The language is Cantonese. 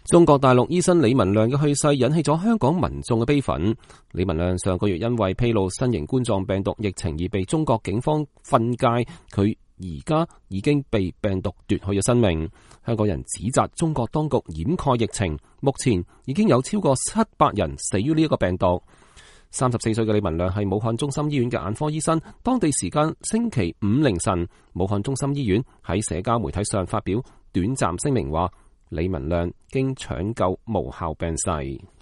中國大陸醫生李文亮嘅去世引起咗香港民眾嘅悲憤。李文亮上個月因為披露新型冠狀病毒疫情而被中國警方訓誡，佢而家已經被病毒奪去咗生命。香港人指責中國當局掩蓋疫情，目前已經有超過700人死於呢一個病毒。34歲嘅李文亮係武漢中心醫院嘅眼科醫生，當地時間星期5凌晨，武漢中心醫院喺社交媒體上發表短暫聲明話，李文亮經搶救無效病逝。